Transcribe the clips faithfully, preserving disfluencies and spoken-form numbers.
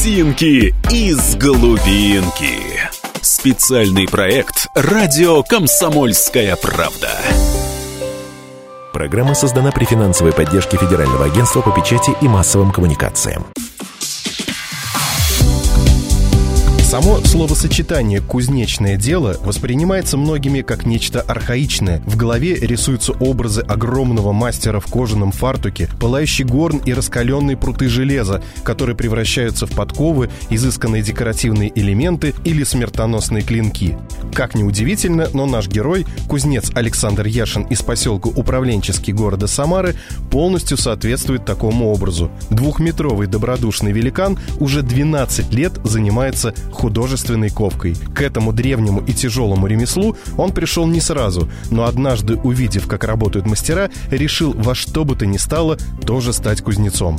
Картинки из глубинки. Специальный проект «Радио Комсомольская правда». Программа создана при финансовой поддержке Федерального агентства по печати и массовым коммуникациям. Само словосочетание «кузнечное дело» воспринимается многими как нечто архаичное. В голове рисуются образы огромного мастера в кожаном фартуке, пылающий горн и раскаленные пруты железа, которые превращаются в подковы, изысканные декоративные элементы или смертоносные клинки. Как ни удивительно, но наш герой, кузнец Александр Яшин из поселка Управленческий города Самары, полностью соответствует такому образу. Двухметровый добродушный великан уже двенадцать лет занимается художественной ковкой. К этому древнему и тяжелому ремеслу он пришел не сразу, но однажды, увидев, как работают мастера, решил во что бы то ни стало тоже стать кузнецом.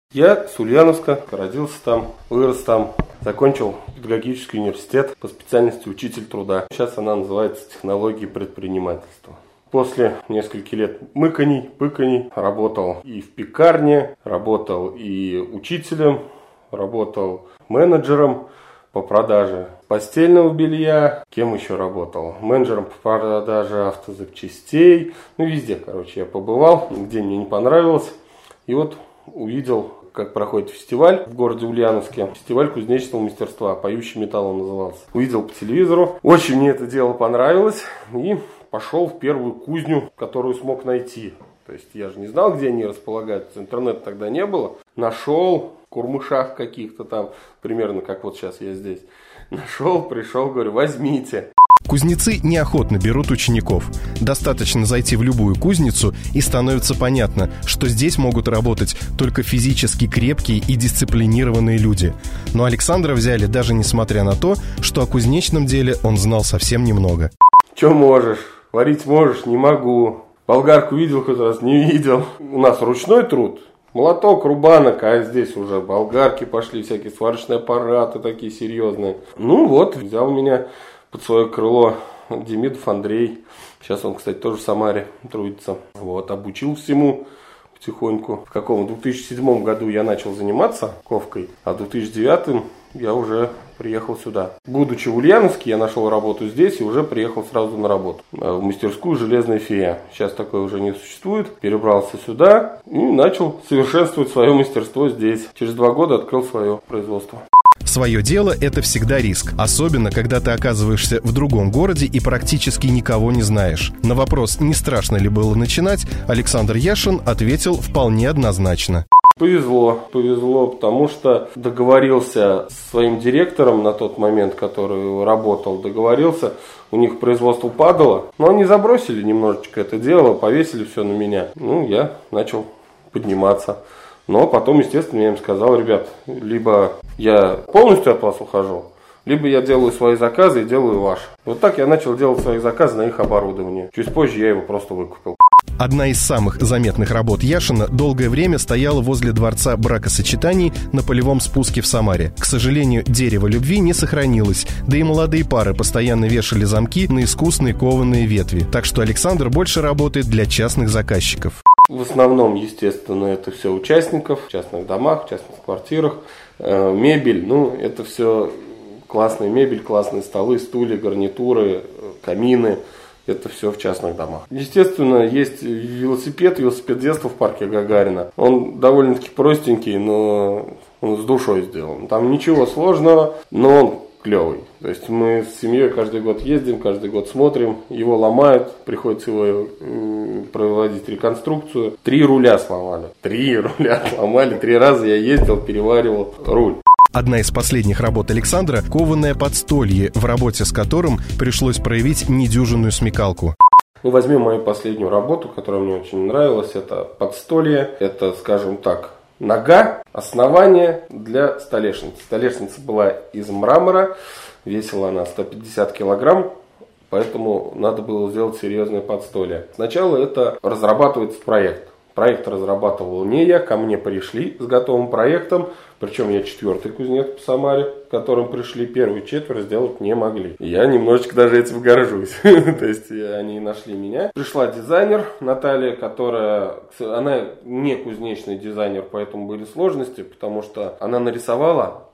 Я с Ульяновска, родился там, вырос там, закончил педагогический университет по специальности учитель труда. Сейчас она называется технологии предпринимательства. После нескольких лет мыканий, пыканий работал и в пекарне, работал и учителем, работал менеджером по продаже постельного белья. Кем еще работал? Менеджером по продаже автозапчастей. Ну, везде, короче, я побывал, где мне не понравилось. И вот увидел, как проходит фестиваль в городе Ульяновске. Фестиваль кузнечного мастерства, «Поющий металл» он назывался. Увидел по телевизору. Очень мне это дело понравилось. И пошел в первую кузню, которую смог найти. То есть я же не знал, где они располагаются. Интернета тогда не было. Нашел в Курмышах каких-то там, примерно как вот сейчас я здесь. Нашел, пришел, говорю, возьмите. Кузнецы неохотно берут учеников. Достаточно зайти в любую кузницу, и становится понятно, что здесь могут работать только физически крепкие и дисциплинированные люди. Но Александра взяли даже несмотря на то, что о кузнечном деле он знал совсем немного. Че можешь? Варить можешь? Не могу. Болгарку видел хоть раз? Не видел. У нас ручной труд. Молоток, рубанок, а здесь уже болгарки пошли, всякие сварочные аппараты такие серьезные. Ну вот, взял меня под свое крыло Демидов Андрей. Сейчас он, кстати, тоже в Самаре трудится. Вот, обучил всему потихоньку. В каком? В две тысячи седьмом году я начал заниматься ковкой, а в две тысячи девятом я уже приехал сюда. Будучи в Ульяновске, я нашел работу здесь и уже приехал сразу на работу. В мастерскую «Железная фея». Сейчас такое уже не существует. Перебрался сюда и начал совершенствовать свое мастерство здесь. Через два года открыл свое производство. Свое дело – это всегда риск, особенно когда ты оказываешься в другом городе и практически никого не знаешь. На вопрос, не страшно ли было начинать, Александр Яшин ответил вполне однозначно. Повезло, повезло, потому что договорился с своим директором на тот момент, который работал, договорился, у них производство падало, но они забросили немножечко это дело, повесили все на меня. Ну, я начал подниматься. Но потом, естественно, я им сказал, ребят, либо я полностью от вас ухожу, либо я делаю свои заказы и делаю ваши. Вот так я начал делать свои заказы на их оборудование. Чуть позже я его просто выкупил. Одна из самых заметных работ Яшина долгое время стояла возле дворца бракосочетаний на полевом спуске в Самаре. К сожалению, дерево любви не сохранилось, да и молодые пары постоянно вешали замки на искусные кованые ветви. Так что Александр больше работает для частных заказчиков. В основном, естественно, это все участников в частных домах, в частных квартирах. Э, мебель, ну, это все классная мебель, классные столы, стулья, гарнитуры, камины. Это все в частных домах. Естественно, есть велосипед, велосипед детства в парке Гагарина. Он довольно-таки простенький, но он с душой сделан. Там ничего сложного, но он клевый. То есть мы с семьей каждый год ездим, каждый год смотрим. Его ломают, приходится его э, проводить реконструкцию. Три руля сломали. Три руля сломали. Три раза я ездил, переваривал руль. Одна из последних работ Александра – кованое подстолье, в работе с которым пришлось проявить недюжинную смекалку. Ну, возьмем мою последнюю работу, которая мне очень нравилась. Это подстолье, это, скажем так, нога, основание для столешницы. Столешница была из мрамора, весила она сто пятьдесят килограмм, поэтому надо было сделать серьезное подстолье. Сначала это разрабатывается проект. Проект разрабатывал не я, ко мне пришли с готовым проектом. Причем я четвертый кузнец по Самаре, к которым пришли, первые четверо сделать не могли. Я немножечко даже этим горжусь. То есть они нашли меня. Пришла дизайнер Наталья, которая, она не кузнечный дизайнер, поэтому были сложности, потому что она нарисовала,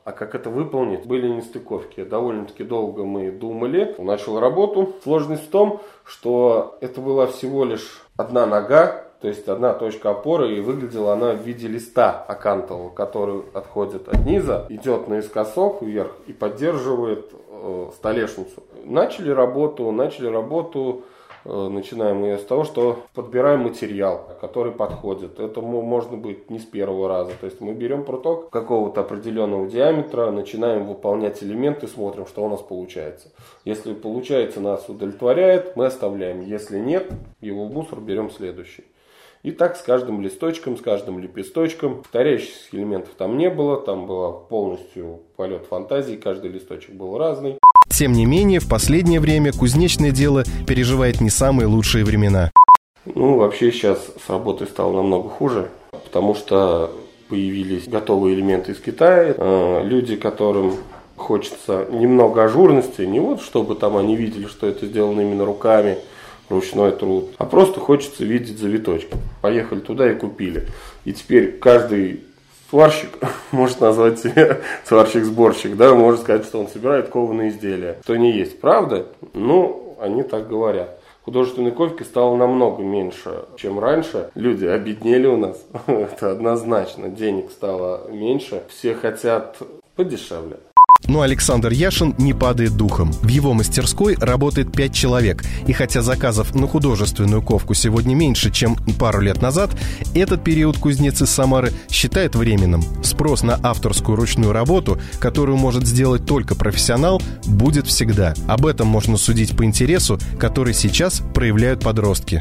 А как это выполнить? Были нестыковки. Довольно-таки долго мы думали. Начал работу. Сложность в том, что это была всего лишь одна нога, то есть одна точка опоры, и выглядела она в виде листа акантового, который отходит от низа, идет наискосок вверх и поддерживает э, столешницу. Начали работу, начали работу. Начинаем мы с того, что подбираем материал, который подходит. Это можно быть не с первого раза. То есть мы берем пруток какого-то определенного диаметра, начинаем выполнять элементы, смотрим, что у нас получается. Если получается, нас удовлетворяет, мы оставляем. Если нет, его в мусор берем следующий. И так с каждым листочком, с каждым лепесточком. Повторяющихся элементов там не было, там был полностью полет фантазии, каждый листочек был разный. Тем не менее, в последнее время кузнечное дело переживает не самые лучшие времена. Ну, вообще сейчас с работой стало намного хуже, потому что появились готовые элементы из Китая. Люди, которым хочется немного ажурности, не вот чтобы там они видели, что это сделано именно руками, ручной труд, а просто хочется видеть завиточки. Поехали туда и купили. И теперь каждый сварщик может назвать себя сварщик-сборщик, да, может сказать, что он собирает кованые изделия. Что не есть, правда? Ну, они так говорят. Художественной ковки стало намного меньше, чем раньше. Люди обеднели у нас, это однозначно. Денег стало меньше, все хотят подешевле. Но Александр Яшин не падает духом. В его мастерской работает пять человек. И хотя заказов на художественную ковку сегодня меньше, чем пару лет назад, этот период кузнец из Самары считает временным. Спрос на авторскую ручную работу, которую может сделать только профессионал, будет всегда. Об этом можно судить по интересу, который сейчас проявляют подростки.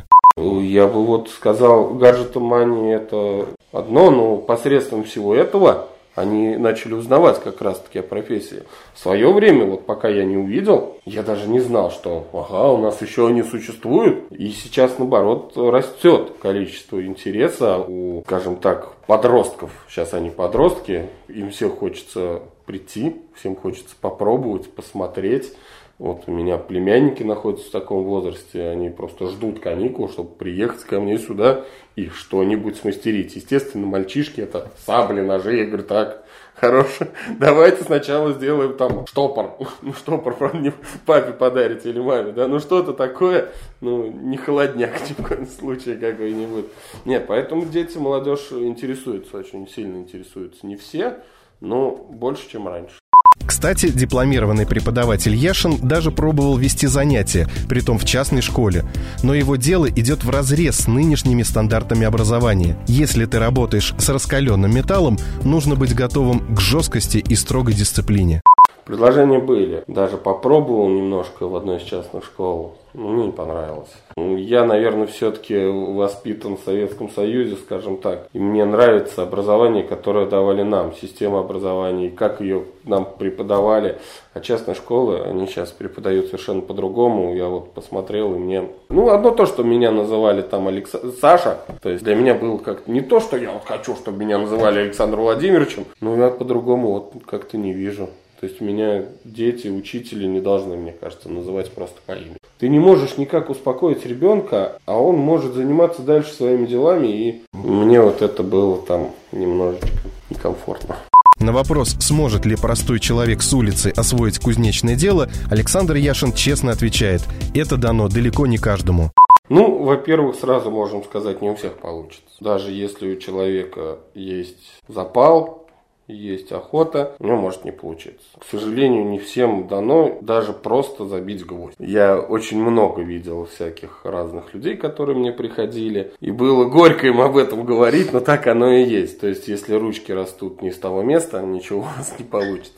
Я бы вот сказал, гаджетомания это одно, но посредством всего этого они начали узнавать как раз-таки о профессии. В свое время, вот пока я не увидел, я даже не знал, что ага, у нас еще они существуют. И сейчас, наоборот, растет количество интереса у, скажем так, подростков. Сейчас они подростки, им всем хочется прийти, всем хочется попробовать, посмотреть. Вот у меня племянники находятся в таком возрасте, они просто ждут каникул, чтобы приехать ко мне сюда и что-нибудь смастерить. Естественно, мальчишки это сабли, ножи. Я говорю, так, хорошо, давайте сначала сделаем там штопор. Ну, штопор, правда, не папе подарите или маме, да, ну что-то такое, ну, не холодняк ни в коем случае какой-нибудь. Нет, поэтому дети, молодежь интересуются, очень сильно интересуются. Не все, но больше, чем раньше. Кстати, дипломированный преподаватель Яшин даже пробовал вести занятия, притом в частной школе. Но его дело идет вразрез с нынешними стандартами образования. Если ты работаешь с раскаленным металлом, нужно быть готовым к жесткости и строгой дисциплине. Предложения были. Даже попробовал немножко в одной из частных школ. Ну, мне не понравилось. Я, наверное, все-таки воспитан в Советском Союзе, скажем так. И мне нравится образование, которое давали нам, система образования, и как ее нам преподавали. А частные школы, они сейчас преподают совершенно по-другому. Я вот посмотрел, и мне... Ну, одно то, что меня называли там Алекс... Саша. То есть для меня было как-то не то, что я вот хочу, чтобы меня называли Александром Владимировичем. Но я по-другому вот как-то не вижу. То есть меня дети, учители не должны, мне кажется, называть просто по имени. Ты не можешь никак успокоить ребенка, а он может заниматься дальше своими делами, и мне вот это было там немножечко некомфортно. На вопрос, сможет ли простой человек с улицы освоить кузнечное дело, Александр Яшин честно отвечает: это дано далеко не каждому. Ну, во-первых, сразу можем сказать, не у всех получится. Даже если у человека есть запал, есть охота, у него может не получиться. К сожалению, не всем дано даже просто забить гвоздь. Я очень много видел всяких разных людей, которые мне приходили, и было горько им об этом говорить, но так оно и есть. То есть, если ручки растут не с того места, ничего у вас не получится.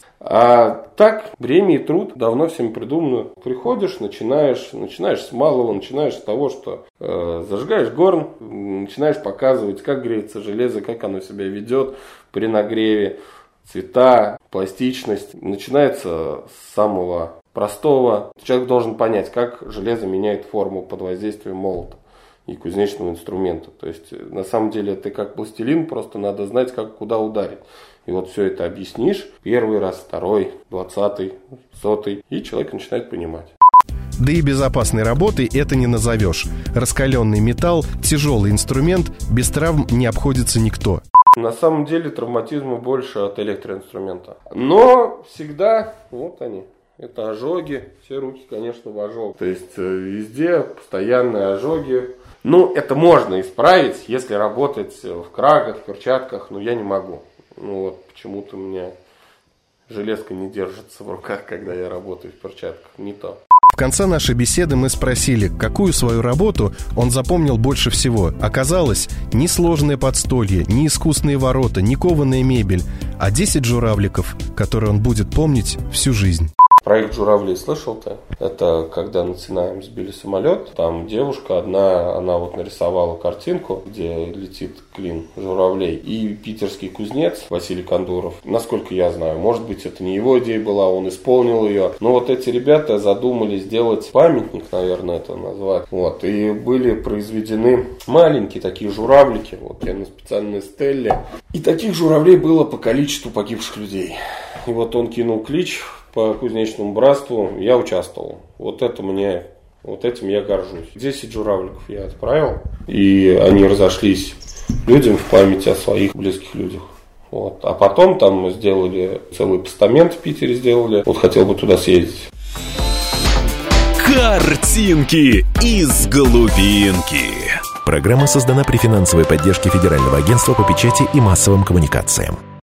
А так, время и труд давно всем придумано. Приходишь, начинаешь, начинаешь с малого, начинаешь с того, что э, зажигаешь горн, начинаешь показывать, как греется железо, как оно себя ведет при нагреве, цвета, пластичность. Начинается с самого простого. Человек должен понять, как железо меняет форму под воздействием молота и кузнечного инструмента. То есть, на самом деле, это как пластилин, просто надо знать, как куда ударить. И вот все это объяснишь первый раз, второй, двадцатый, сотый, и человек начинает понимать. Да и безопасной работой это не назовешь. Раскаленный металл, тяжелый инструмент, без травм не обходится никто. На самом деле травматизма больше от электроинструмента. Но всегда, вот они, это ожоги. Все руки, конечно, в ожогах. То есть везде постоянные ожоги. Ну, это можно исправить, если работать в крагах, в перчатках, но я не могу. Ну вот, почему-то у меня железка не держится в руках, когда я работаю в перчатках. Не то. В конце нашей беседы мы спросили, какую свою работу он запомнил больше всего. Оказалось, ни сложное подстолье, ни искусные ворота, ни кованая мебель, а десять журавликов, которые он будет помнить всю жизнь. Проект «Журавли» слышал-то? Это когда на Синае сбили самолет. Там девушка одна, она вот нарисовала картинку, где летит клин журавлей. И питерский кузнец Василий Кондуров, насколько я знаю, может быть, это не его идея была, он исполнил ее. Но вот эти ребята задумали сделать памятник, наверное, это назвать. Вот. И были произведены маленькие такие журавлики. Вот я на специальной стелле. И таких журавлей было по количеству погибших людей. И вот он кинул клич по кузнечному братству, я участвовал. Вот это мне, вот этим я горжусь. десять журавликов я отправил, и они разошлись людям в памяти о своих близких людях. Вот. А потом там сделали целый постамент в Питере сделали. Вот хотел бы туда съездить. Картинки из глубинки. Программа создана при финансовой поддержке Федерального агентства по печати и массовым коммуникациям.